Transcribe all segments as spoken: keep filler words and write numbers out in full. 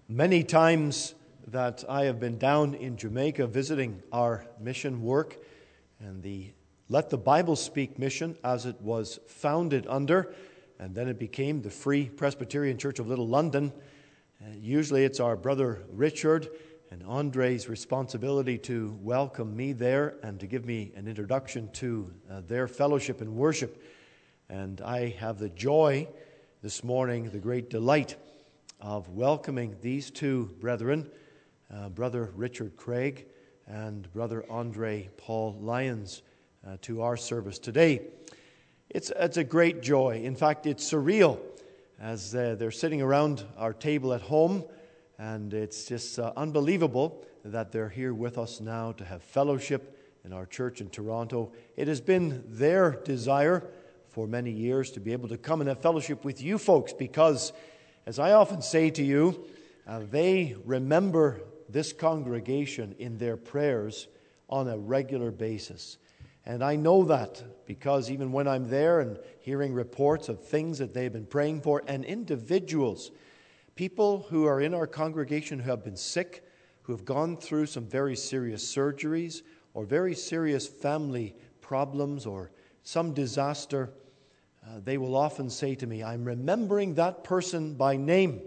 Many times that I have been down in Jamaica visiting our mission work and the Let the Bible Speak mission as it was founded under, and then it became the Free Presbyterian Church of Little London. Uh, usually it's our brother Richard and Andre's responsibility to welcome me there and to give me an introduction to uh, their fellowship and worship. And I have the joy this morning, the great delight of welcoming these two brethren, uh, Brother Richard Craig and Brother Andre Paul Lyons, uh, to our service today. It's, it's a great joy. In fact, it's surreal as uh, they're sitting around our table at home, and it's just uh, unbelievable that they're here with us now to have fellowship in our church in Toronto. It has been their desire for many years to be able to come and have fellowship with you folks because, as I often say to you, uh, they remember this congregation in their prayers on a regular basis. And I know that because even when I'm there and hearing reports of things that they've been praying for, and individuals, people who are in our congregation who have been sick, who have gone through some very serious surgeries or very serious family problems or some disaster, Uh, they will often say to me, I'm remembering that person by name.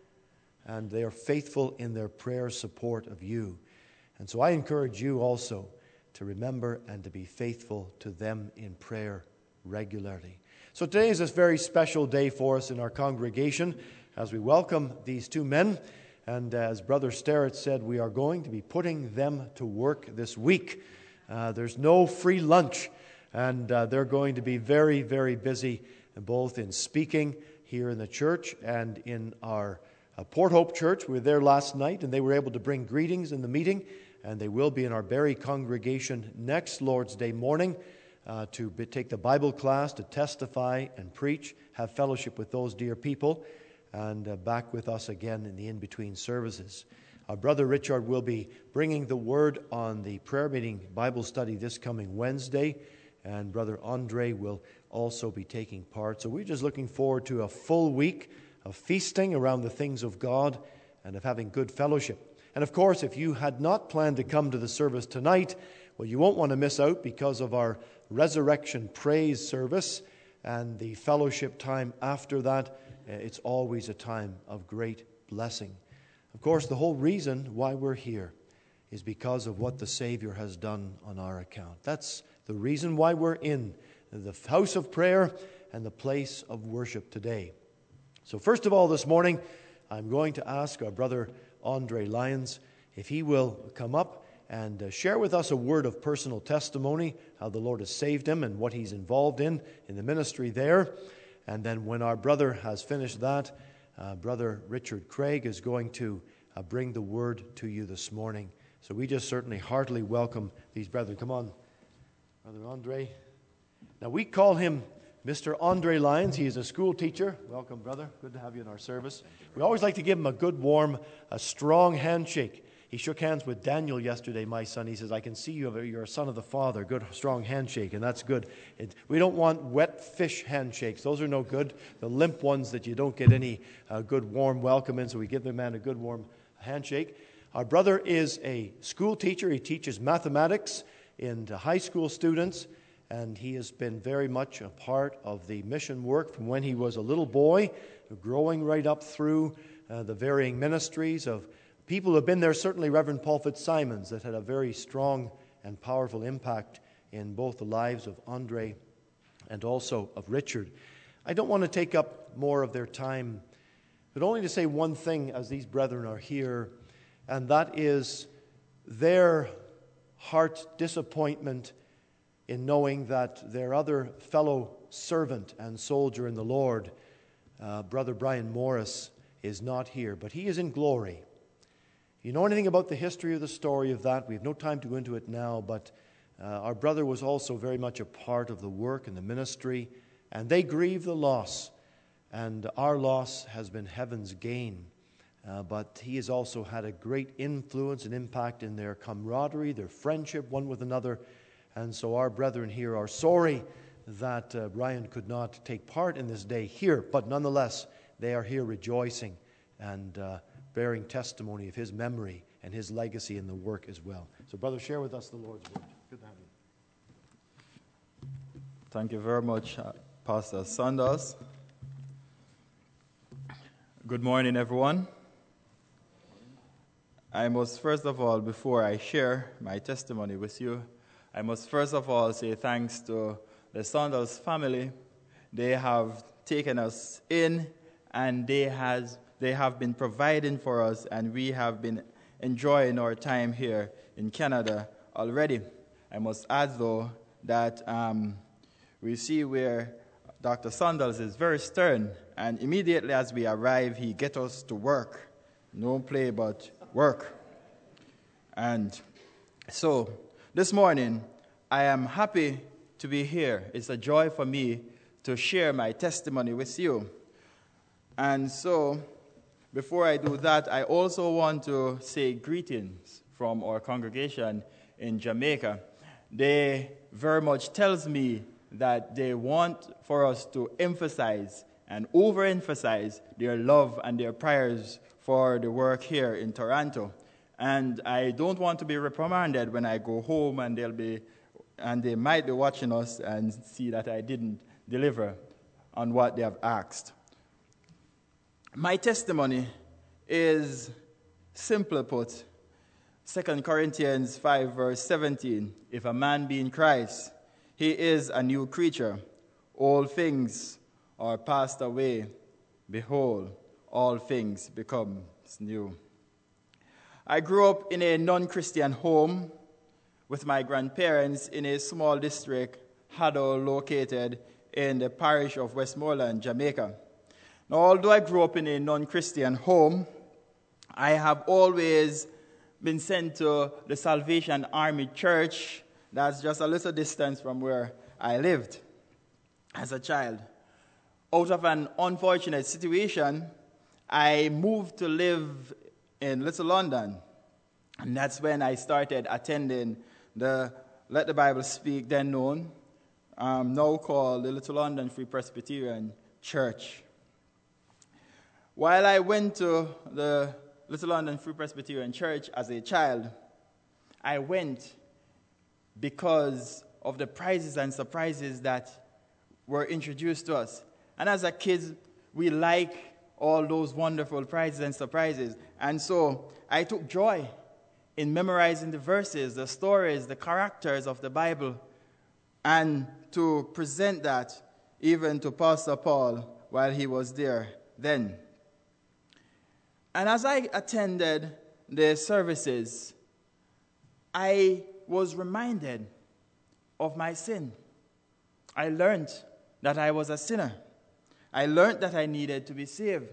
And they are faithful in their prayer support of you. And so I encourage you also to remember and to be faithful to them in prayer regularly. So today is this very special day for us in our congregation as we welcome these two men. And as Brother Sterrett said, we are going to be putting them to work this week. Uh, there's no free lunch. And uh, they're going to be very, very busy, both in speaking here in the church and in our uh, Port Hope Church. We were there last night, and they were able to bring greetings in the meeting. And they will be in our Barrie congregation next Lord's Day morning uh, to be, take the Bible class, to testify and preach, have fellowship with those dear people, and uh, back with us again in the in-between services. Our brother Richard will be bringing the word on the prayer meeting Bible study this coming Wednesday. And Brother Andre will also be taking part. So we're just looking forward to a full week of feasting around the things of God and of having good fellowship. And of course, if you had not planned to come to the service tonight, well, you won't want to miss out because of our resurrection praise service and the fellowship time after that. It's always a time of great blessing. Of course, the whole reason why we're here is because of what the Savior has done on our account. That's the reason why we're in the house of prayer and the place of worship today. So first of all this morning, I'm going to ask our brother Andre Lyons if he will come up and share with us a word of personal testimony, how the Lord has saved him and what he's involved in, in the ministry there. And then when our brother has finished that, uh, Brother Richard Craig is going to uh, bring the word to you this morning. So we just certainly heartily welcome these brethren. Come on, Brother Andre. Now we call him Mister Andre Lyons. He is a school teacher. Welcome, brother. Good to have you in our service. We always like to give him a good, warm, a strong handshake. He shook hands with Daniel yesterday, my son. He says, I can see you, you're a son of the Father. Good, strong handshake, and that's good. It, we don't want wet fish handshakes. Those are no good. The limp ones that you don't get any uh, good, warm welcome in, so we give the man a good, warm handshake. Our brother is a school teacher. He teaches mathematics in high school students, and he has been very much a part of the mission work from when he was a little boy, growing right up through uh, the varying ministries of people who have been there. Certainly Reverend Paul Fitzsimons, that had a very strong and powerful impact in both the lives of Andre and also of Richard. I don't want to take up more of their time, but only to say one thing as these brethren are here, and that is their heart disappointment in knowing that their other fellow servant and soldier in the Lord, uh, Brother Brian Morris, is not here, but he is in glory. If you know anything about the history of the story of that, we have no time to go into it now, but uh, our brother was also very much a part of the work and the ministry, and they grieve the loss, and our loss has been heaven's gain. Uh, but he has also had a great influence and impact in their camaraderie, their friendship one with another. And so our brethren here are sorry that uh, Brian could not take part in this day here. But nonetheless, they are here rejoicing and uh, bearing testimony of his memory and his legacy in the work as well. So, brother, share with us the Lord's word. Good to have you. Thank you very much, uh, Pastor Sanders. Good morning, everyone. I must first of all, before I share my testimony with you, I must first of all say thanks to the Sanders family. They have taken us in, and they has they have been providing for us, and we have been enjoying our time here in Canada already. I must add, though, that um, we see where Doctor Sanders is very stern, and immediately as we arrive, he gets us to work. No play, but work. And so, this morning, I am happy to be here. It's a joy for me to share my testimony with you. And so, before I do that, I also want to say greetings from our congregation in Jamaica. They very much tells me that they want for us to emphasize and overemphasize their love and their prayers for the work here in Toronto. And I don't want to be reprimanded when I go home and they'll be and they might be watching us and see that I didn't deliver on what they have asked. My testimony is, simply put, Second Corinthians five, verse seventeen. If a man be in Christ, he is a new creature. All things are passed away. Behold, all things become new. I grew up in a non-Christian home with my grandparents in a small district, Haddo, located in the parish of Westmoreland, Jamaica. Now, although I grew up in a non-Christian home, I have always been sent to the Salvation Army Church. That's just a little distance from where I lived as a child. Out of an unfortunate situation, I moved to live in Little London. And that's when I started attending the Let the Bible Speak, then known, um, now called the Little London Free Presbyterian Church. While I went to the Little London Free Presbyterian Church as a child, I went because of the prizes and surprises that were introduced to us. And as a kid, we like all those wonderful prizes and surprises. And so I took joy in memorizing the verses, the stories, the characters of the Bible, and to present that even to Pastor Paul while he was there then. And as I attended the services, I was reminded of my sin. I learned that I was a sinner. I learned that I needed to be saved.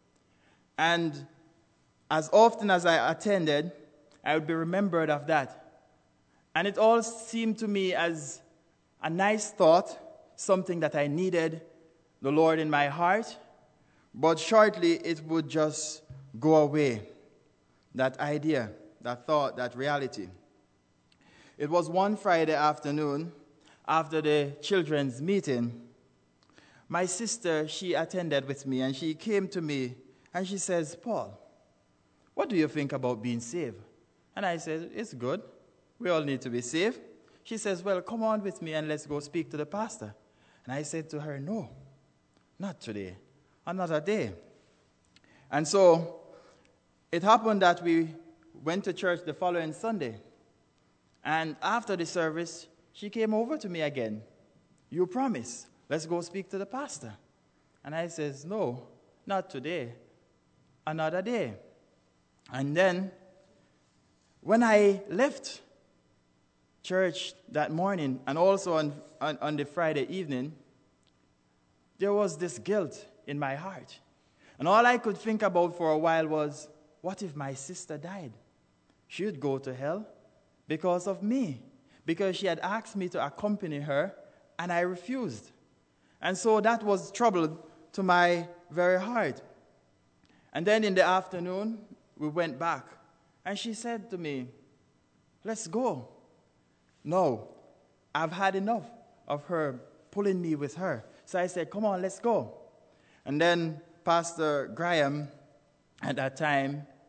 And as often as I attended, I would be remembered of that. And it all seemed to me as a nice thought, something that I needed the Lord in my heart. But shortly it would just go away. That idea, that thought, that reality. It was one Friday afternoon after the children's meeting. My sister, she attended with me, and she came to me and she says, Paul, what do you think about being saved? And I said, it's good. We all need to be saved. She says, well, come on with me and let's go speak to the pastor. And I said to her, no, not today, another day. And so it happened that we went to church the following Sunday. And after the service, she came over to me again. You promise, let's go speak to the pastor. And I says, no, not today, another day. And then when I left church that morning, and also on, on, on the Friday evening, there was this guilt in my heart. And all I could think about for a while was, what if my sister died? She would go to hell because of me, because she had asked me to accompany her, and I refused. And so that was trouble to my very heart. And then in the afternoon, we went back, and she said to me, let's go. No, I've had enough of her pulling me with her. So I said, come on, let's go. And then Pastor Graham, at that time,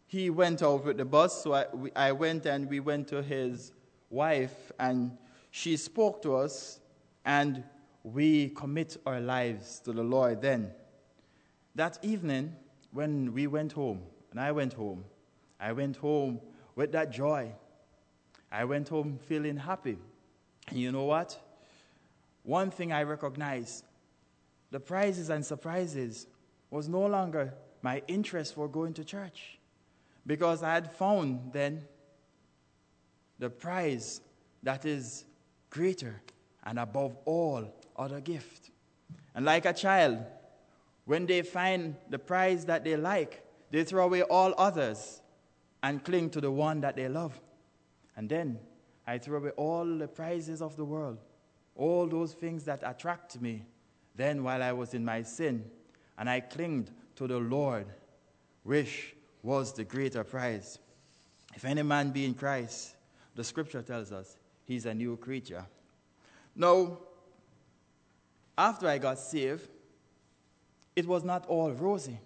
he went out with the bus, so I, we, I went and we went to his wife, and she spoke to us, and we commit our lives to the Lord then. That evening, when we went home, and I went home, I went home with that joy. I went home feeling happy. And you know what? One thing I recognized, the prizes and surprises was no longer my interest for going to church, because I had found then the prize that is greater and above all other gift. And like a child, when they find the prize that they like, they throw away all others and cling to the one that they love. And then I threw away all the prizes of the world, all those things that attract me then while I was in my sin, and I clinged to the Lord, which was the greater prize. If any man be in Christ, the scripture tells us he's a new creature. Now, after I got saved, it was not all rosy.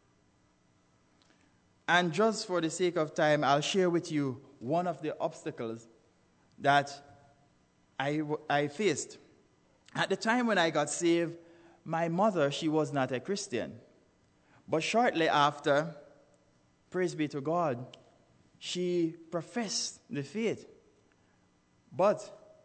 And just for the sake of time, I'll share with you one of the obstacles that I, I faced. At the time when I got saved, my mother, she was not a Christian. But shortly after, praise be to God, she professed the faith. But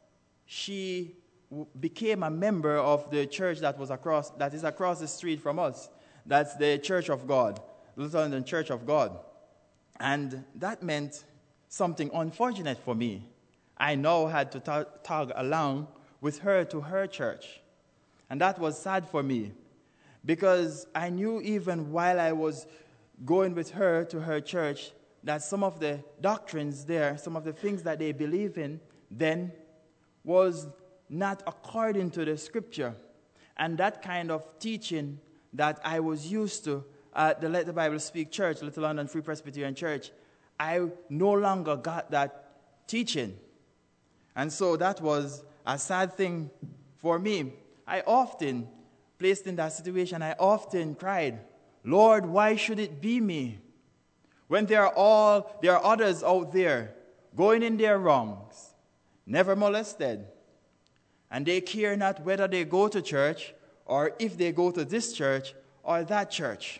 she w- became a member of the church that was across, that is across the street from us. That's the Church of God, Little London Church of God. And that meant something unfortunate for me. I now had to tag, tag along with her to her church. And that was sad for me, because I knew even while I was going with her to her church that some of the doctrines there, some of the things that they believe in then was not according to the scripture. And that kind of teaching that I was used to at the Let the Bible Speak Church, Little London Free Presbyterian Church, I no longer got that teaching. And so that was a sad thing for me. I often, placed in that situation, I often cried, Lord, why should it be me? When there are all, there are others out there going in their wrongs, never molested, and they care not whether they go to church or if they go to this church or that church.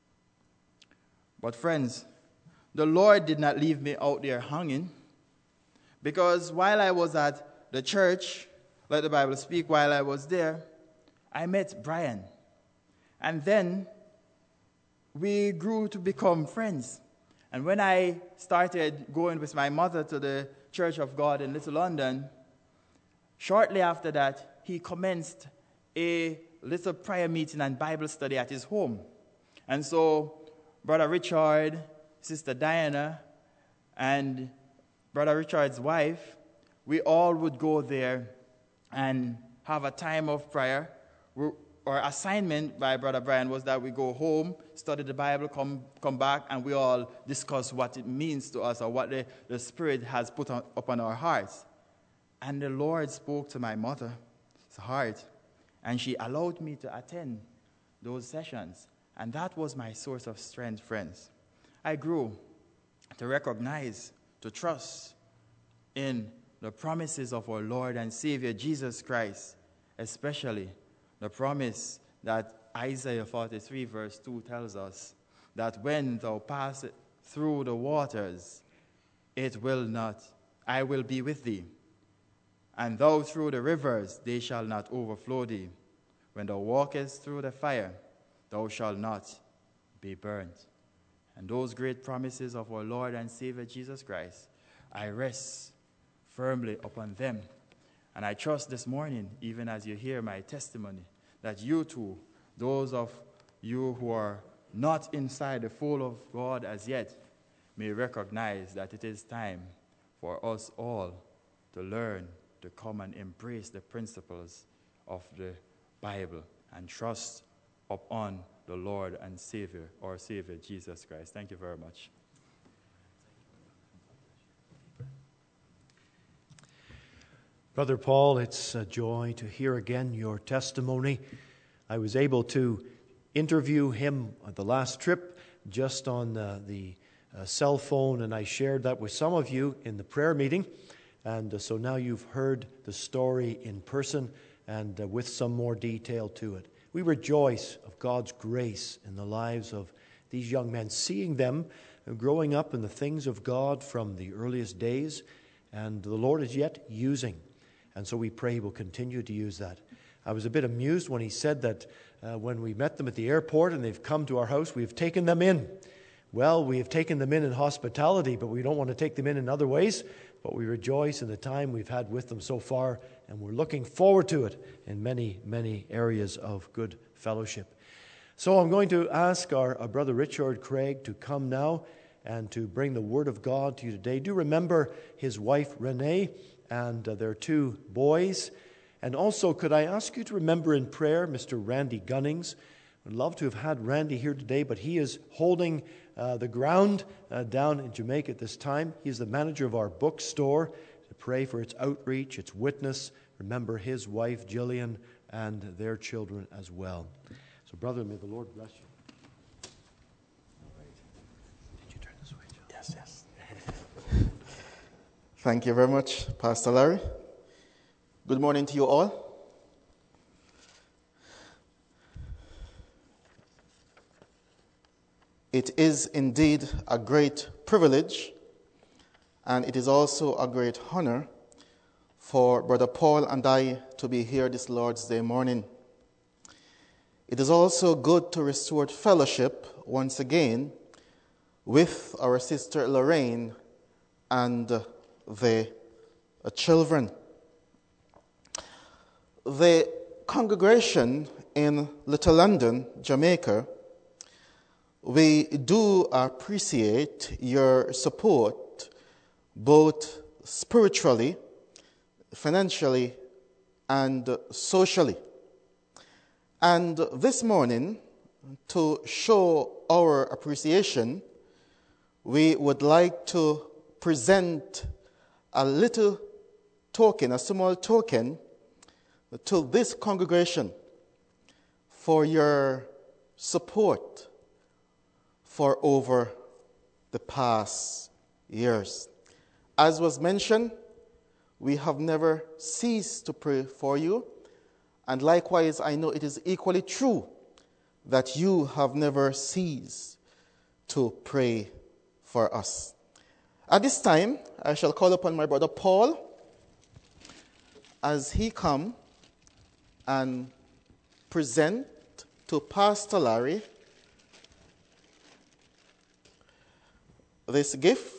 But friends, the Lord did not leave me out there hanging, because while I was at the church, Let the Bible Speak, while I was there, I met Brian. And then we grew to become friends. And when I started going with my mother to the Church of God in Little London, shortly after that, he commenced a little prayer meeting and Bible study at his home. And so Brother Richard, Sister Diana, and Brother Richard's wife, we all would go there and have a time of prayer. We're, our assignment by Brother Brian was that we go home, study the Bible, come, come back, and we all discuss what it means to us or what the, the Spirit has put on, upon our hearts. And the Lord spoke to my mother's heart, and she allowed me to attend those sessions. And that was my source of strength, friends. I grew to recognize, to trust in the promises of our Lord and Savior Jesus Christ, especially the promise that Isaiah forty-three verse two tells us, that when thou passest through the waters, it will not, I will be with thee. And thou through the rivers, they shall not overflow thee. When thou walkest through the fire, thou shalt not be burnt. And those great promises of our Lord and Savior Jesus Christ, I rest firmly upon them. And I trust this morning, even as you hear my testimony, that you too, those of you who are not inside the fold of God as yet, may recognize that it is time for us all to learn to come and embrace the principles of the Bible and trust upon the Lord and Savior, our Savior, Jesus Christ. Thank you very much. Brother Paul, it's a joy to hear again your testimony. I was able to interview him on the last trip just on uh, the uh, cell phone, and I shared that with some of you in the prayer meeting. And uh, so now you've heard the story in person and uh, with some more detail to it. We rejoice of God's grace in the lives of these young men, seeing them growing up in the things of God from the earliest days, and the Lord is yet using. And so we pray He will continue to use that. I was a bit amused when he said that uh, when we met them at the airport and they've come to our house, we've taken them in. Well, we have taken them in in hospitality, but we don't want to take them in in other ways. But we rejoice in the time we've had with them so far, and we're looking forward to it in many, many areas of good fellowship. So I'm going to ask our, our brother Richard Craig to come now and to bring the Word of God to you today. Do remember his wife Renee and uh, their two boys. And also, could I ask you to remember in prayer Mister Randy Gunnings? I'd love to have had Randy here today, but he is holding uh, the ground uh, down in Jamaica at this time. He is the manager of our bookstore. To pray for its outreach, its witness. Remember his wife Jillian and their children as well. So, brother, may the Lord bless you. All right. Did you turn this way, John? Yes, yes. Thank you very much, Pastor Larry. Good morning to you all. It is indeed a great privilege, and it is also a great honor for Brother Paul and I to be here this Lord's Day morning. It is also good to restore fellowship once again with our sister Lorraine and the children. The congregation in Little London, Jamaica, we do appreciate your support both spiritually, financially, and socially. And this morning, to show our appreciation, we would like to present a little token, a small token, to this congregation for your support for over the past years. As was mentioned, we have never ceased to pray for you, and likewise I know it is equally true that you have never ceased to pray for us. At this time, I shall call upon my brother Paul as he come and present to Pastor Larry this gift.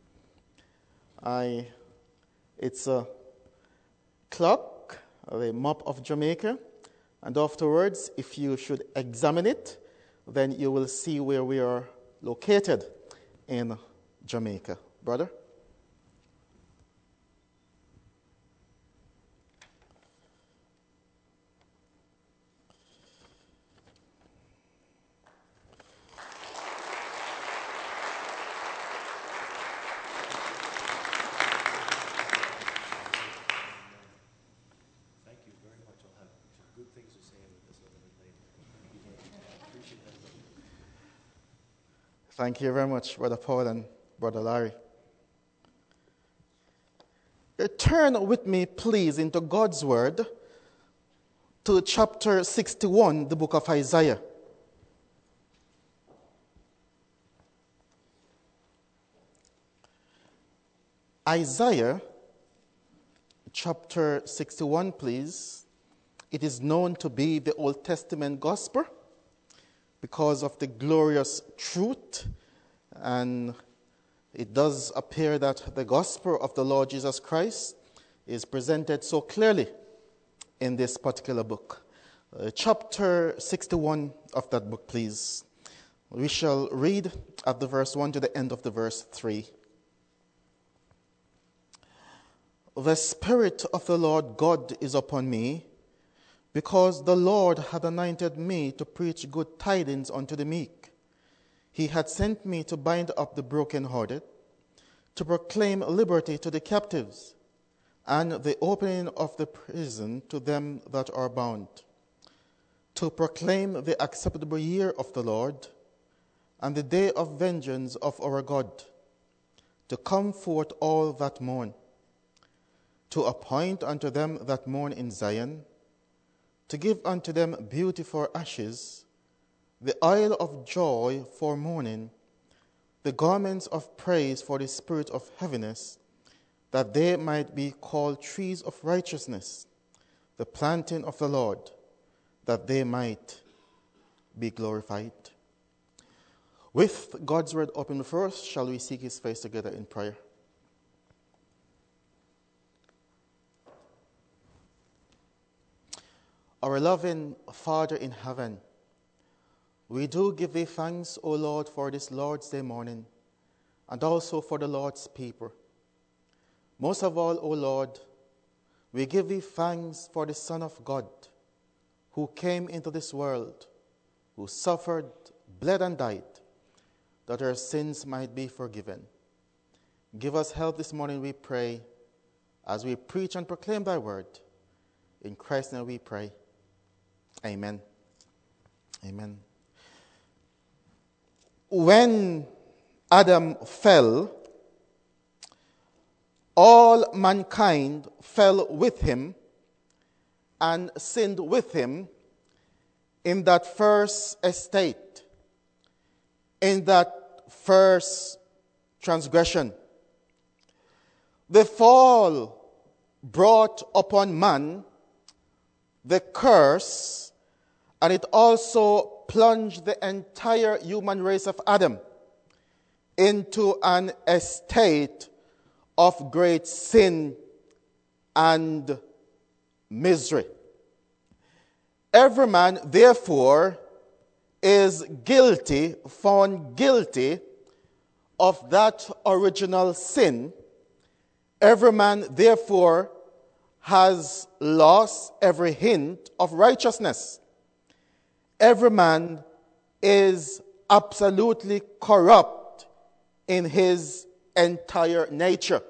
I, it's a clock, the map of Jamaica, and afterwards, if you should examine it, then you will see where we are located in Jamaica. Brother? Thank you very much, Brother Paul and Brother Larry. Turn with me, please, into God's Word to chapter sixty-one, the book of Isaiah. Isaiah, chapter sixty-one, please. It is known to be the Old Testament gospel because of the glorious truth, and it does appear that the gospel of the Lord Jesus Christ is presented so clearly in this particular book. Uh, chapter sixty-one of that book, please. We shall read at the verse one to the end of the verse three. The Spirit of the Lord God is upon me, because the Lord hath anointed me to preach good tidings unto the meek. He hath sent me to bind up the brokenhearted, to proclaim liberty to the captives, and the opening of the prison to them that are bound, to proclaim the acceptable year of the Lord, and the day of vengeance of our God, to comfort all that mourn, to appoint unto them that mourn in Zion, to give unto them beauty for ashes, the oil of joy for mourning, the garments of praise for the spirit of heaviness, that they might be called trees of righteousness, the planting of the Lord, that they might be glorified. With God's word open before us, shall we seek his face together in prayer? Our loving Father in heaven, we do give thee thanks, O Lord, for this Lord's Day morning, and also for the Lord's people. Most of all, O Lord, we give thee thanks for the Son of God, who came into this world, who suffered, bled, and died, that our sins might be forgiven. Give us help this morning, we pray, as we preach and proclaim thy word. In Christ's name we pray. Amen. Amen. When Adam fell, all mankind fell with him and sinned with him in that first estate, in that first transgression. The fall brought upon man the curse, and it also plunged the entire human race of Adam into an estate of great sin and misery. Every man, therefore, is guilty, found guilty of that original sin. Every man, therefore, has lost every hint of righteousness. Every man is absolutely corrupt in his entire nature.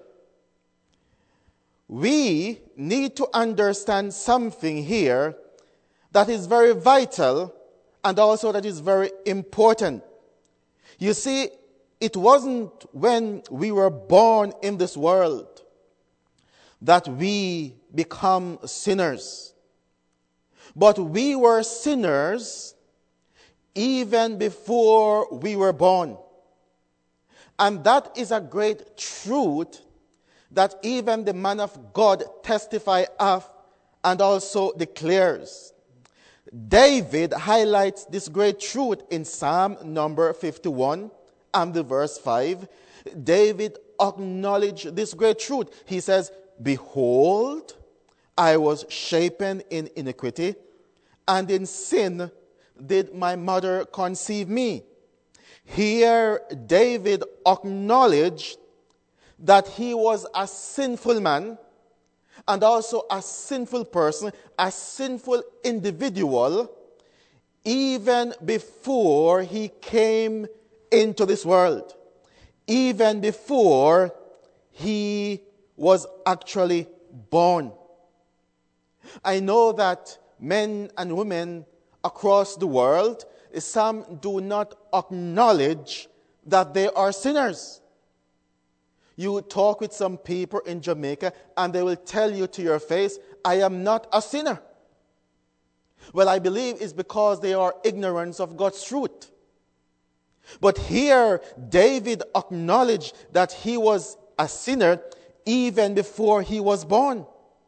We need to understand something here that is very vital and also that is very important. You see, it wasn't when we were born in this world that we become sinners. But we were sinners even before we were born. And that is a great truth that even the man of God testifies of and also declares. David highlights this great truth in Psalm number fifty-one and the verse five. David acknowledged this great truth. He says, "Behold, I was shapen in iniquity, and in sin did my mother conceive me." Here, David acknowledged that he was a sinful man and also a sinful person, a sinful individual, even before he came into this world, even before he was actually born. I know that men and women across the world, some do not acknowledge that they are sinners. You talk with some people in Jamaica and they will tell you to your face, "I am not a sinner." Well, I believe it's because they are ignorant of God's truth. But here, David acknowledged that he was a sinner even before he was born.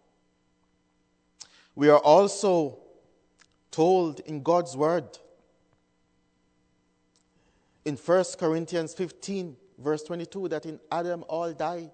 We are also told in God's word in First Corinthians fifteen, verse twenty-two, that in Adam all died.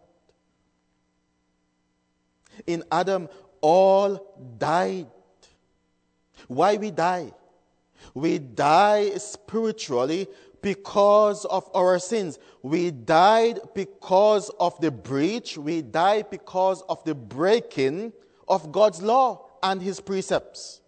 In Adam all died. Why we die? We die spiritually because of our sins. We died because of the breach. We died because of the breaking of God's law and his precepts.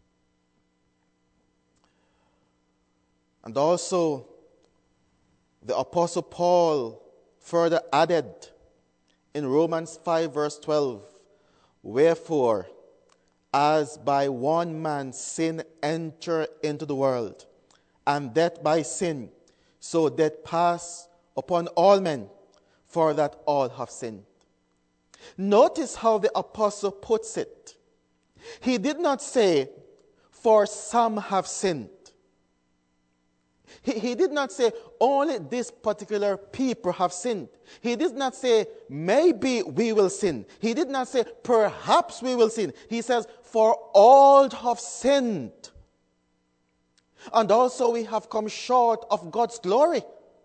And also, the Apostle Paul further added in Romans five, verse twelve, "Wherefore, as by one man sin entered into the world, and death by sin, so death passed upon all men, for that all have sinned. Notice how the apostle puts it. He did not say, for some have sinned. He, he did not say, only this particular people have sinned. He did not say, maybe we will sin. He did not say, perhaps we will sin. He says, for all have sinned. And also we have come short of God's glory.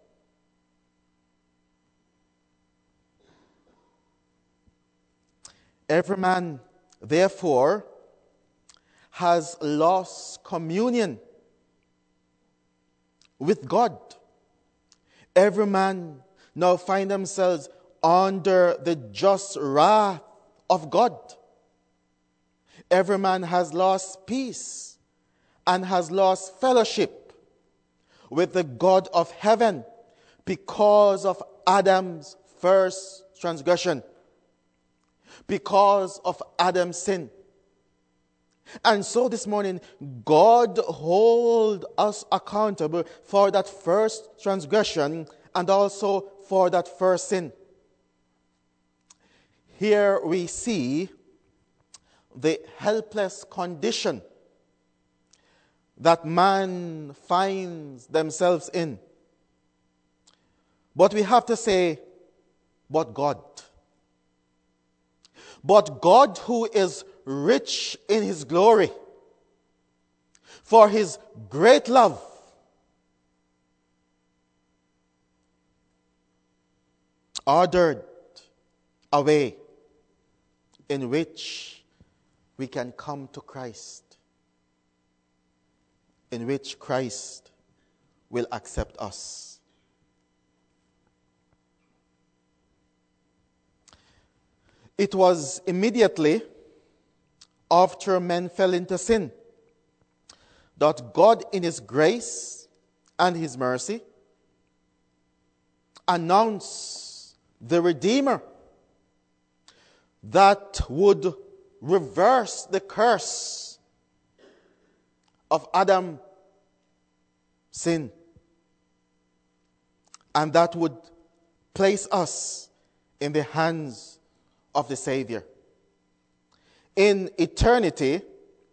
Every man, therefore, has lost communion with God. Every man now find themselves under the just wrath of God. Every man has lost peace and has lost fellowship with the God of heaven because of Adam's first transgression, because of Adam's sin. And so this morning, God holds us accountable for that first transgression and also for that first sin. Here we see the helpless condition that man finds themselves in. But we have to say, but God. But God, who is rich in his glory, for his great love, ordered a way in which we can come to Christ, in which Christ will accept us. It was immediately after men fell into sin that God, in his grace and his mercy, announced the Redeemer that would reverse the curse of Adam's sin, and that would place us in the hands of the Savior. In eternity,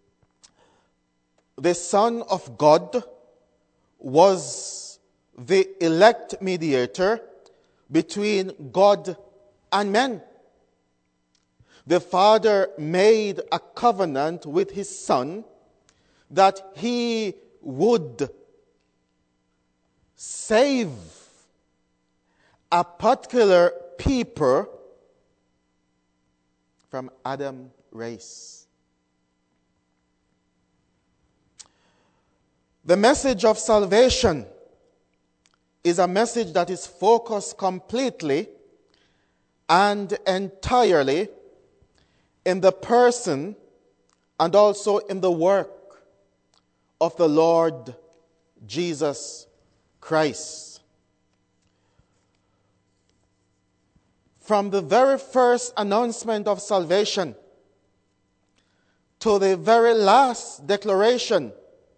the Son of God was the elect mediator between God and men. The Father made a covenant with his Son that he would save a particular people from Adam's race. The message of salvation is a message that is focused completely and entirely in the person and also in the work of the Lord Jesus Christ. From the very first announcement of salvation to the very last declaration,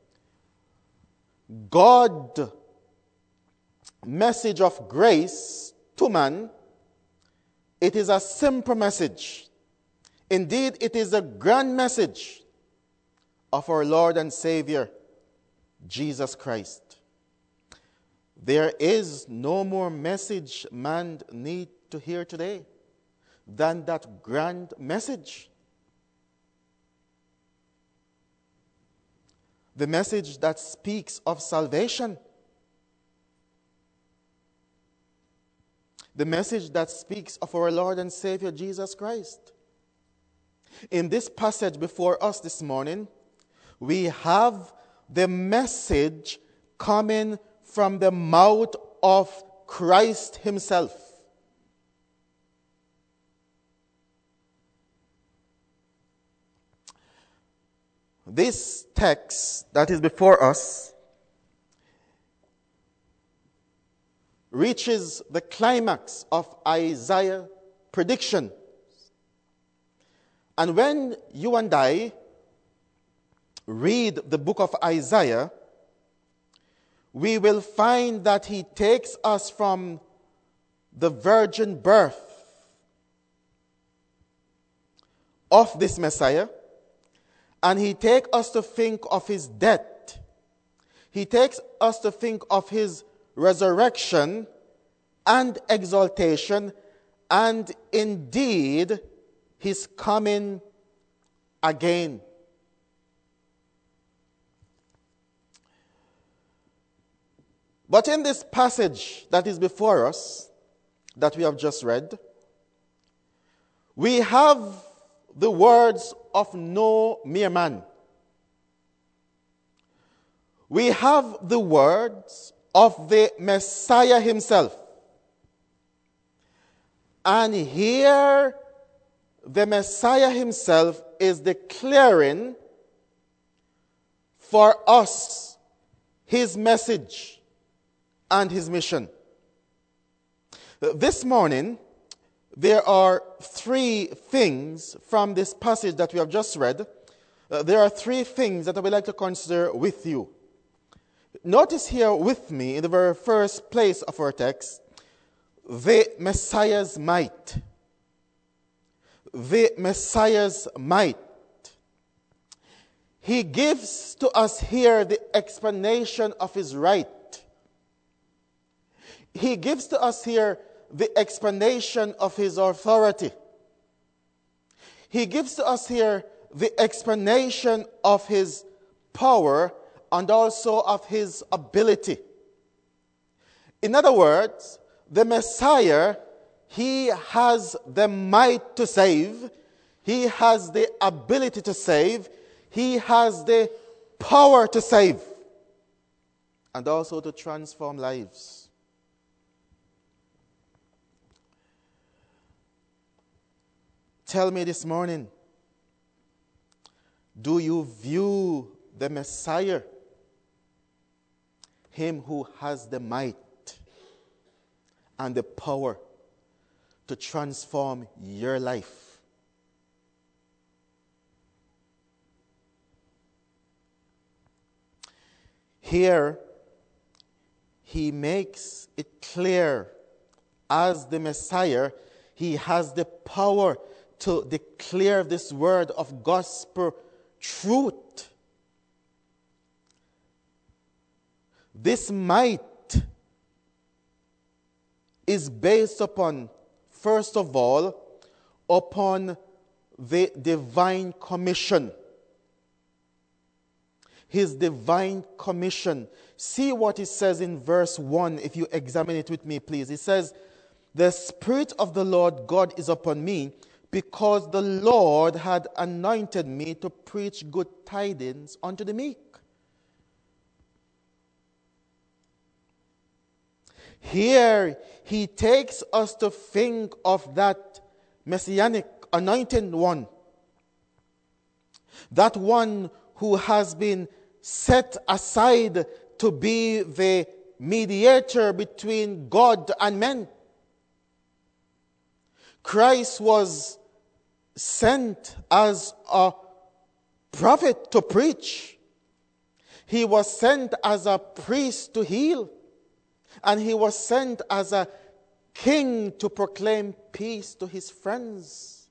God's message of grace to man, it is a simple message. Indeed, it is a grand message of our Lord and Savior, Jesus Christ. There is no more message man need to hear today than that grand message. The message that speaks of salvation. The message that speaks of our Lord and Savior Jesus Christ. In this passage before us this morning, we have the message coming from the mouth of Christ himself. This text that is before us reaches the climax of Isaiah's prediction. And when you and I read the book of Isaiah, we will find that he takes us from the virgin birth of this Messiah, and he takes us to think of his death. He takes us to think of his resurrection and exaltation, and indeed his coming again. But in this passage that is before us, that we have just read, we have the words of no mere man. We have the words of the Messiah himself. And here the Messiah himself is declaring for us his message and his mission. This morning, there are three things from this passage that we have just read. Uh, there are three things that I would like to consider with you. Notice here with me, in the very first place of our text, the Messiah's might. The Messiah's might. He gives to us here the explanation of his right. He gives to us here the explanation of his authority. He gives to us here the explanation of his power and also of his ability. In other words, the Messiah, he has the might to save, he has the ability to save, he has the power to save, and also to transform lives. Tell me this morning, do you view the Messiah, him who has the might and the power to transform your life? Here, he makes it clear, as the Messiah, he has the power to declare this word of gospel truth. This might is based upon, first of all, upon the divine commission. His divine commission. See what it says in verse one, if you examine it with me, please. It says, "The Spirit of the Lord God is upon me, because the Lord had anointed me to preach good tidings unto the meek." Here, he takes us to think of that messianic anointed one, that one who has been set aside to be the mediator between God and men. Christ was sent as a prophet to preach. He was sent as a priest to heal. And he was sent as a king to proclaim peace to his friends.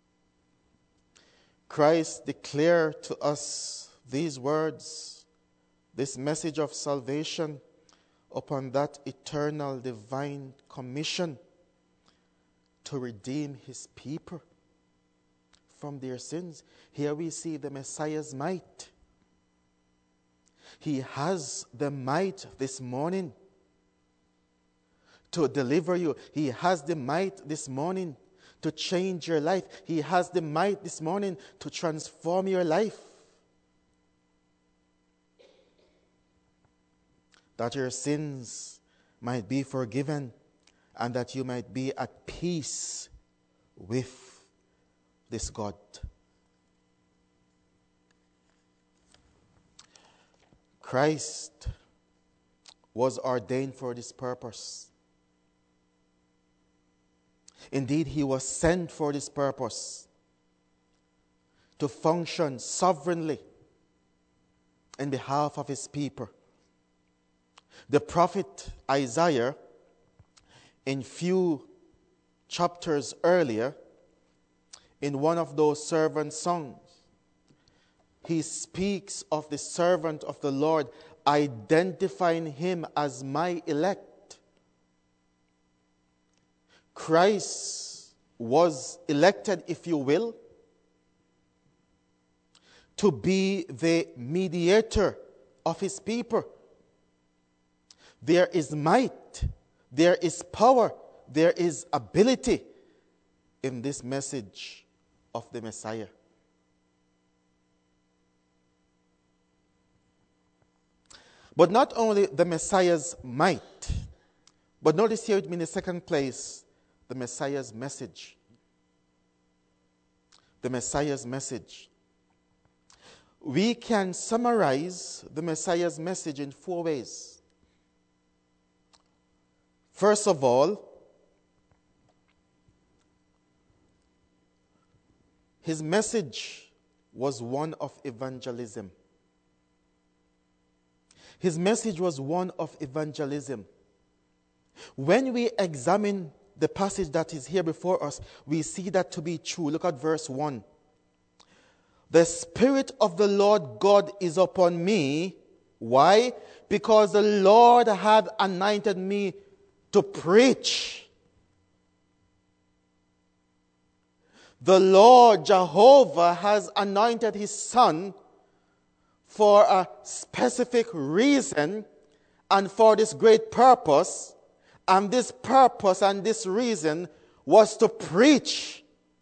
Christ declared to us these words, this message of salvation upon that eternal divine commission to redeem his people from their sins. Here we see the Messiah's might. He has the might this morning to deliver you. He has the might this morning to change your life. He has the might this morning to transform your life. That your sins might be forgiven and that you might be at peace with this God. Christ was ordained for this purpose. Indeed, he was sent for this purpose, to function sovereignly in behalf of his people, The prophet Isaiah, in few chapters earlier, in one of those servant songs, he speaks of the servant of the Lord, identifying him as my elect. Christ was elected, if you will, to be the mediator of his people. There is might, there is power, there is ability in this message of the Messiah. But not only the Messiah's might, but notice here it means in the second place, the Messiah's message. The Messiah's message. We can summarize the Messiah's message in four ways. First of all, his message was one of evangelism. His message was one of evangelism. When we examine the passage that is here before us, we see that to be true. Look at verse one. The Spirit of the Lord God is upon me. Why? Because the Lord hath anointed me to preach. The Lord Jehovah has anointed his Son for a specific reason and for this great purpose. And this purpose and this reason was to preach.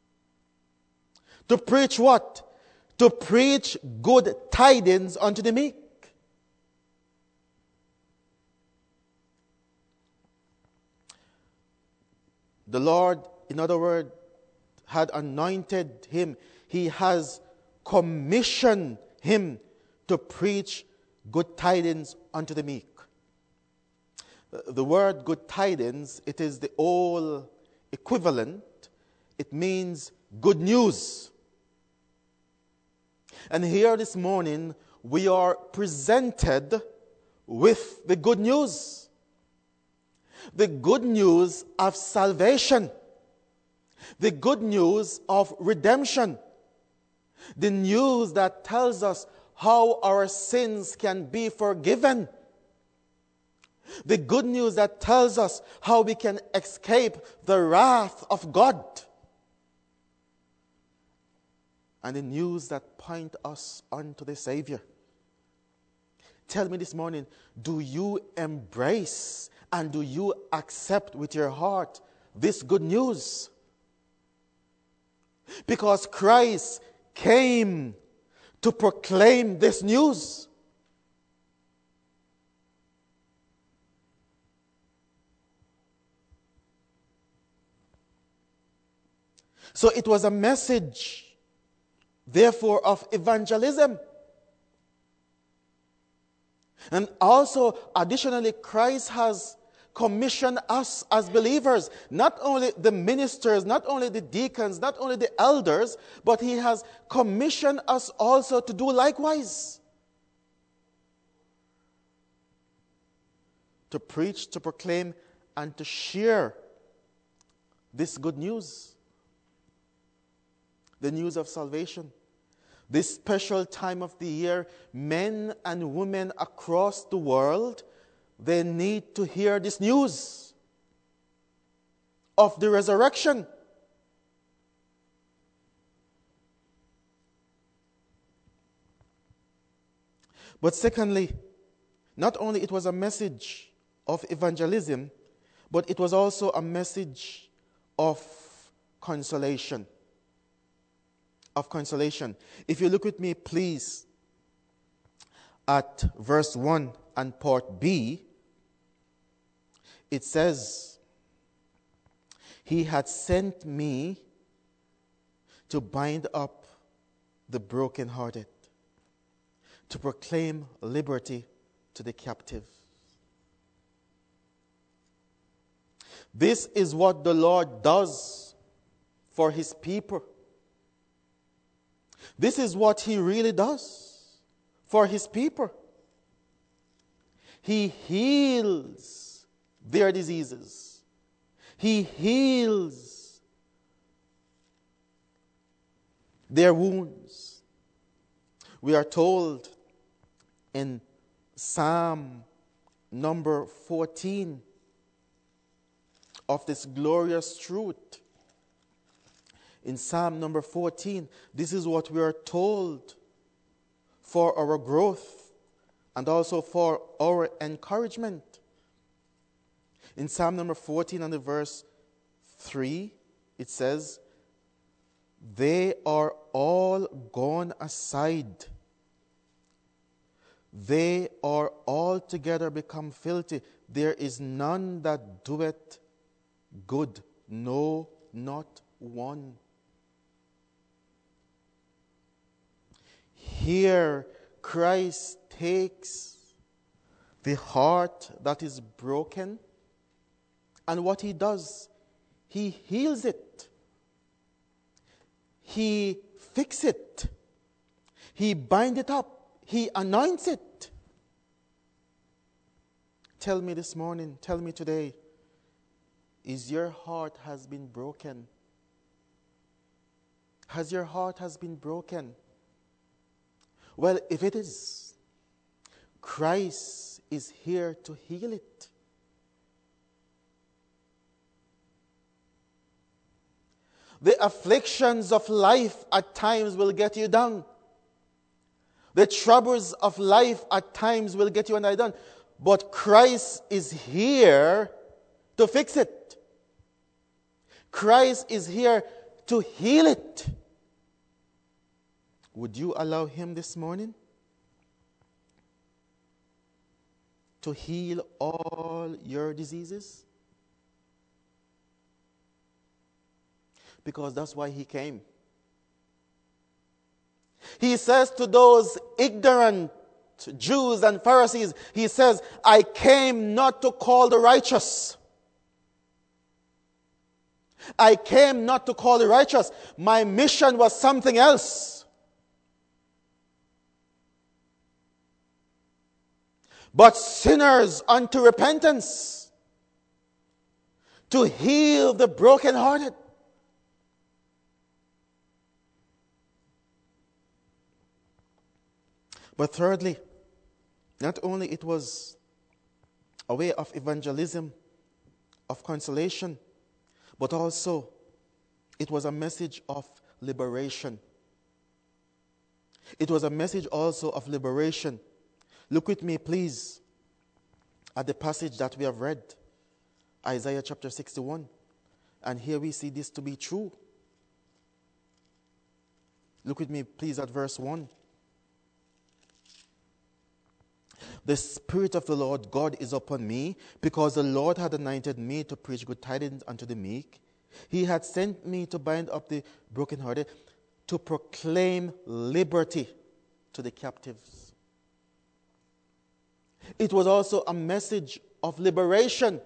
To preach what? To preach good tidings unto the meek. The Lord, in other words, had anointed him. He has commissioned him to preach good tidings unto the meek. The word good tidings, it is the old equivalent. It means good news. And here this morning, we are presented with the good news. The good news of salvation. The good news of redemption. The news that tells us how our sins can be forgiven. The good news that tells us how we can escape the wrath of God. And the news that point us unto the Savior. Tell me this morning, do you embrace and do you accept with your heart this good news? Because Christ came to proclaim this news. So it was a message, therefore, of evangelism. And also, additionally, Christ has commissioned us as believers, not only the ministers, not only the deacons, not only the elders, but he has commissioned us also to do likewise. To preach, to proclaim, and to share this good news. The news of salvation. This special time of the year, men and women across the world, they need to hear this news of the resurrection. But secondly, not only it was a message of evangelism, but it was also a message of consolation. Of consolation. If you look with me, please, at verse one and part B, it says, He had sent me to bind up the brokenhearted, to proclaim liberty to the captive. This is what the Lord does for his people. This is what he really does for his people. He heals their diseases. He heals their wounds. We are told in Psalm number fourteen of this glorious truth. In Psalm number fourteen, this is what we are told for our growth and also for our encouragement. In Psalm number fourteen and the verse three, it says, "They are all gone aside. They are altogether become filthy. There is none that doeth good, no, not one." Here, Christ takes the heart that is broken, and what he does, he heals it. He fixes it. He binds it up. He anoints it. Tell me this morning, tell me today, is your heart has been broken? Has your heart has been broken? Well, if it is, Christ is here to heal it. The afflictions of life at times will get you down. The troubles of life at times will get you undone. But Christ is here to fix it. Christ is here to heal it. Would you allow him this morning to heal all your diseases? Because that's why he came. He says to those ignorant Jews and Pharisees, he says, "I came not to call the righteous. I came not to call the righteous. My mission was something else. But sinners unto repentance, to heal the brokenhearted." But thirdly, not only it was a way of evangelism, of consolation, but also it was a message of liberation. It was a message also of liberation. Look with me, please, at the passage that we have read, Isaiah chapter sixty-one. And here we see this to be true. Look with me, please, at verse one. "The Spirit of the Lord God is upon me, because the Lord had anointed me to preach good tidings unto the meek. He had sent me to bind up the brokenhearted, to proclaim liberty to the captives." It was also a message of liberation.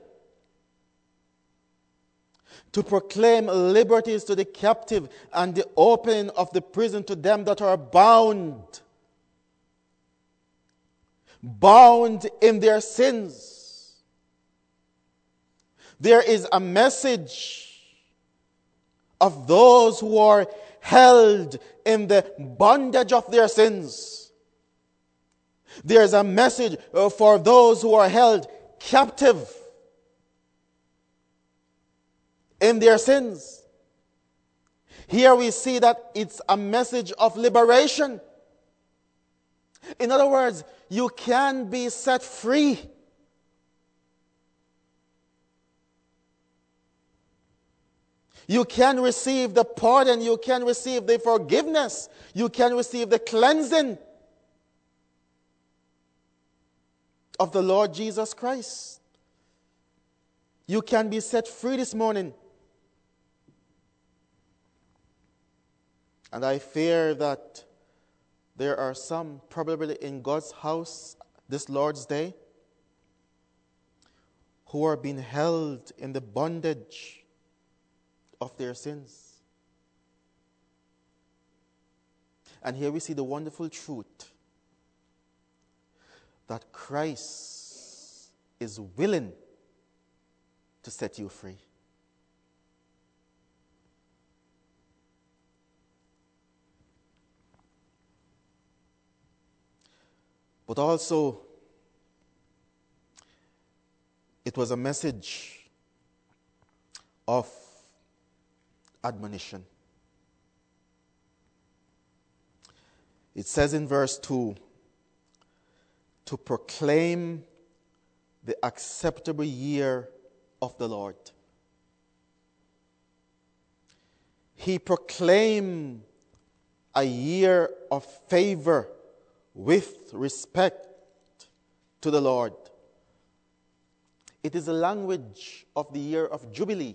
To proclaim liberties to the captive and the opening of the prison to them that are bound. Bound in their sins. There is a message of those who are held in the bondage of their sins. There is a message for those who are held captive in their sins. Here we see that it's a message of liberation. In other words, you can be set free. You can receive the pardon. You can receive the forgiveness. You can receive the cleansing of the Lord Jesus Christ. You can be set free this morning. And I fear that there are some probably in God's house this Lord's Day who are being held in the bondage of their sins. And here we see the wonderful truth that Christ is willing to set you free. But also, it was a message of admonition. It says in verse two, to proclaim the acceptable year of the Lord. He proclaimed a year of favor with respect to the Lord. It is the language of the year of Jubilee.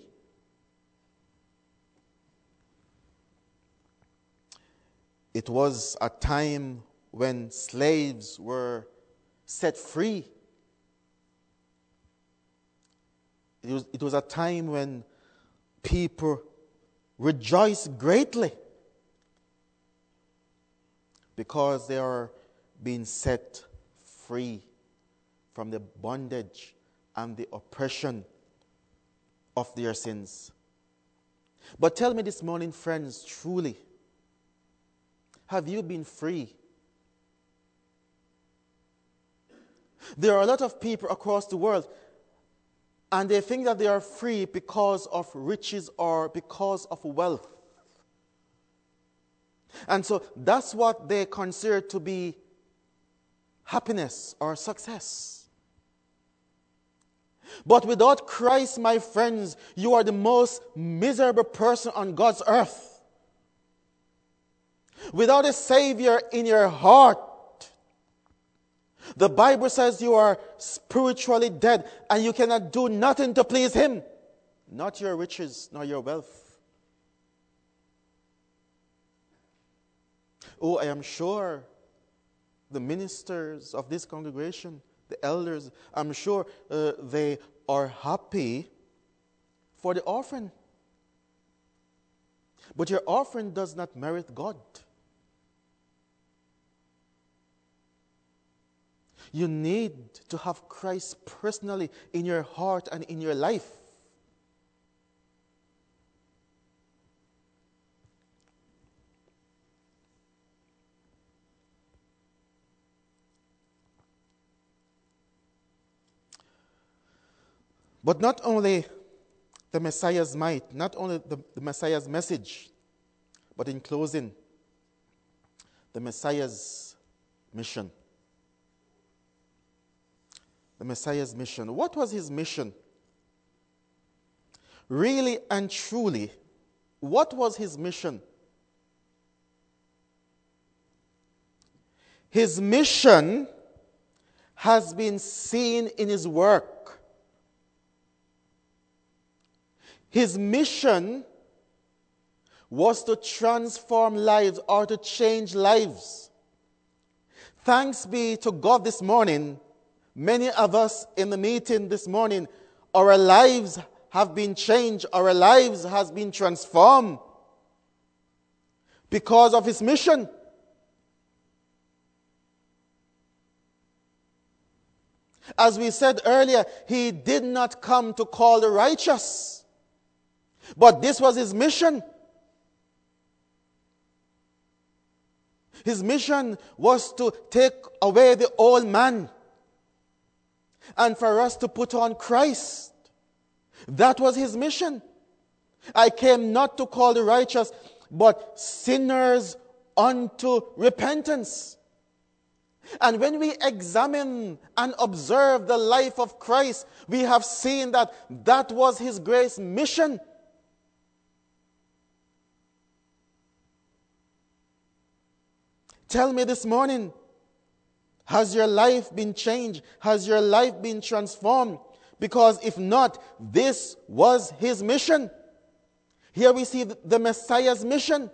It was a time when slaves were set free. It was, it was a time when people rejoiced greatly because they are being set free from the bondage and the oppression of their sins. But tell me this morning, friends, truly, have you been free? There are a lot of people across the world, and they think that they are free because of riches or because of wealth. And so that's what they consider to be happiness or success. But without Christ, my friends, you are the most miserable person on God's earth. Without a Savior in your heart, the Bible says you are spiritually dead and you cannot do nothing to please Him. Not your riches, nor your wealth. Oh, I am sure the ministers of this congregation, the elders, I'm sure uh, they are happy for the offering. But your offering does not merit God. You need to have Christ personally in your heart and in your life. But not only the Messiah's might, not only the, the Messiah's message, but in closing, the Messiah's mission. The Messiah's mission. What was his mission? Really and truly, what was his mission? His mission has been seen in his work. His mission was to transform lives or to change lives. Thanks be to God this morning. Many of us in the meeting this morning, our lives have been changed, our lives has been transformed because of his mission. As we said earlier, he did not come to call the righteous, but this was his mission. His mission was to take away the old man and for us to put on Christ. That was his mission. I came not to call the righteous, but sinners unto repentance. And when we examine and observe the life of Christ, we have seen that that was his great mission. Tell me this morning, has your life been changed? Has your life been transformed? Because if not, this was his mission. Here we see the Messiah's mission.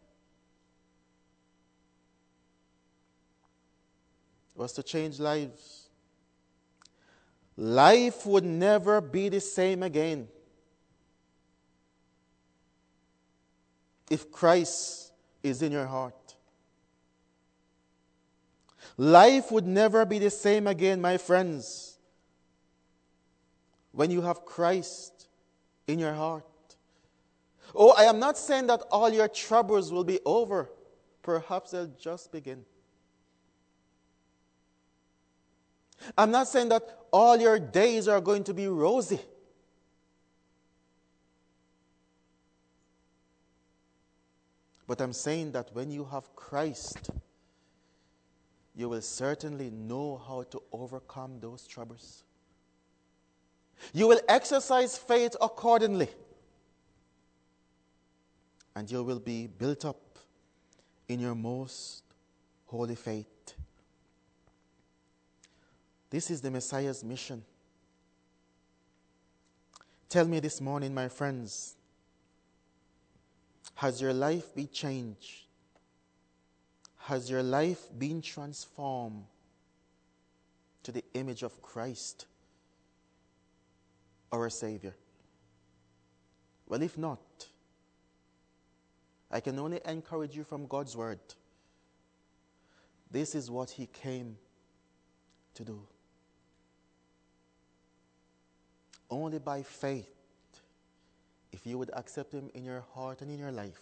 It was to change lives. Life would never be the same again if Christ is in your heart. Life would never be the same again, my friends, when you have Christ in your heart. Oh, I am not saying that all your troubles will be over. Perhaps they'll just begin. I'm not saying that all your days are going to be rosy. But I'm saying that when you have Christ, you will certainly know how to overcome those troubles. You will exercise faith accordingly. And you will be built up in your most holy faith. This is the Messiah's mission. Tell me this morning, my friends, has your life been changed? Has your life been transformed to the image of Christ, our Savior? Well, if not, I can only encourage you from God's word. This is what He came to do. Only by faith, if you would accept Him in your heart and in your life,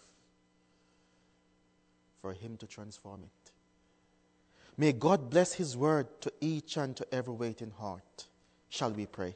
for Him to transform it. May God bless His word to each and to every waiting heart. Shall we pray?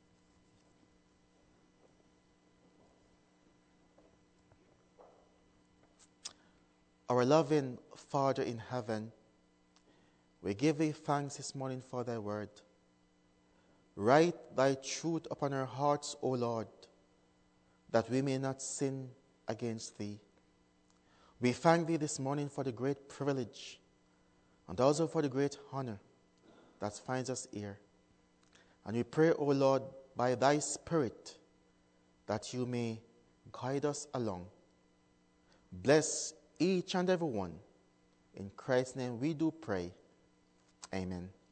Our loving Father in heaven, we give Thee thanks this morning for Thy word. Write Thy truth upon our hearts, O Lord, that we may not sin against Thee. We thank Thee this morning for the great privilege and also for the great honor that finds us here. And we pray, O Lord, by Thy Spirit, that You may guide us along. Bless each and every one. In Christ's name we do pray. Amen.